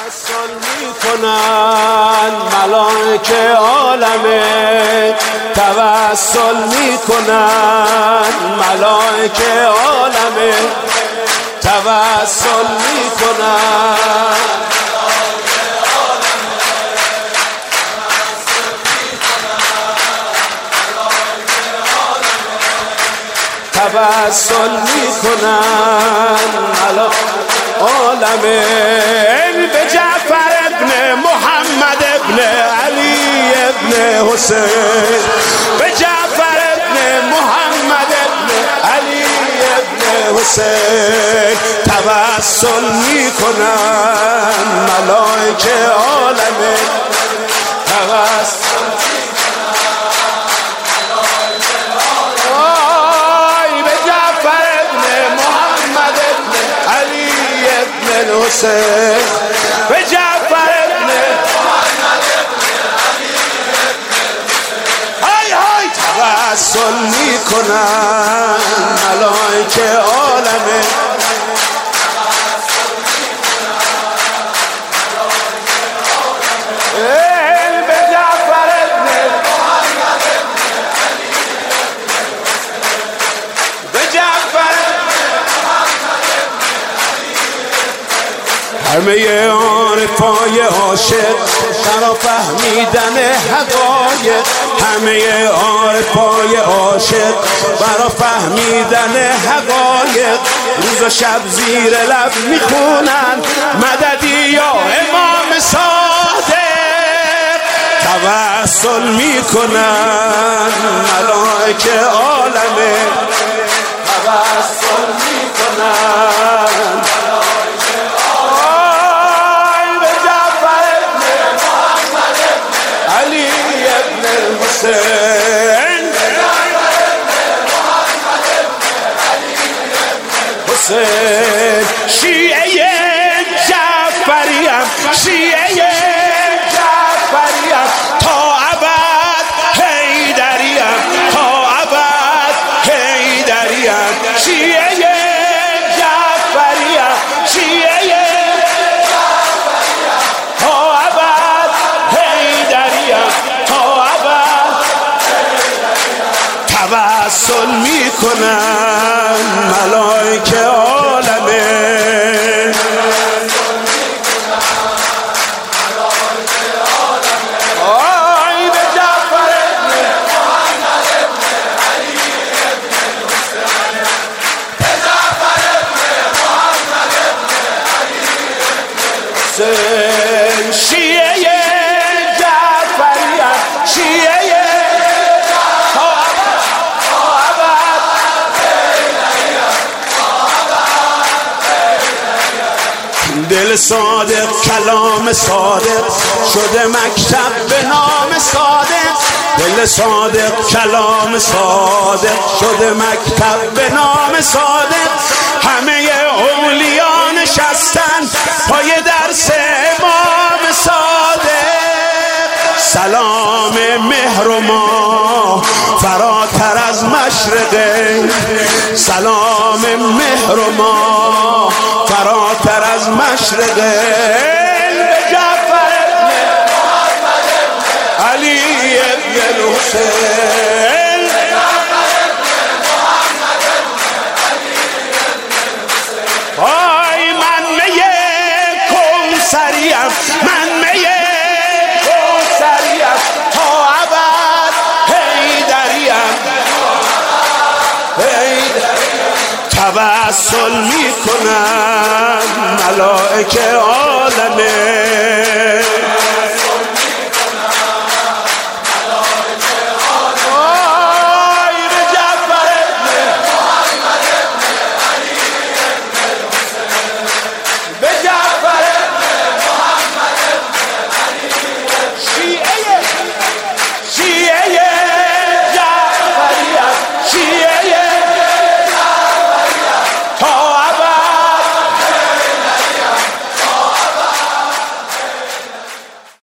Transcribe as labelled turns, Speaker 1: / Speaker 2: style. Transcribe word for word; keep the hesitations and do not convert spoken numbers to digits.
Speaker 1: توسل میکنن ملائکه عالمه، توسل میکنن ملائکه عالمه، توسل میکنن توسل میکنن عالمه به جعفر ابن محمد ابن علی ابن حسین، به جعفر ابن محمد ابن علی ابن حسین توسل میکنن ملائکه عالمه، توسل حسین به جعفر ابن محمد ابن علی های های توسل میکنن ملائکه عالمه، به جعفر ابن محمد ابن علی به جعفر همه عارفای عاشق برا فهمیدن حقایق، همه عارفای عاشق برا فهمیدن حقایق روز و شب زیر لب میخونن مددی یا امام صادق، توسل میکنن ملائکه عالمه، توسل میکنن حسین حسین شیعه جعفریم، شیعه جعفریم تا ابد حیدریم، تا ابد حیدریم، شیعه جعفریم، شیعه تا ابد حیدریم، تا توسل میکنن ملائکه عالمه، آی به جعفر ابن محمد ابن علی ابن حسین، به جعفر ابن محمد ابن علی ابن حسین شیعه جعفریت، شیعه دل صادق کلام صادق شده مکتب به نام صادق، دل صادق کلام صادق شده مکتب به نام صادق، همه اولیا نشستن پای درس امام صادق، سلام مهر و ما فراتر از مشرقه، سلام مهر و ما فراتر از مشرقه، به جعفر ابن محمد ابن علی ابن حسین، به جعفر ابن محمد ابن علی ابن حسین، آی من میه کوثریم، من میه کوثریم تا ابد حیدریم، توسل میکنن ملائکه عالمه.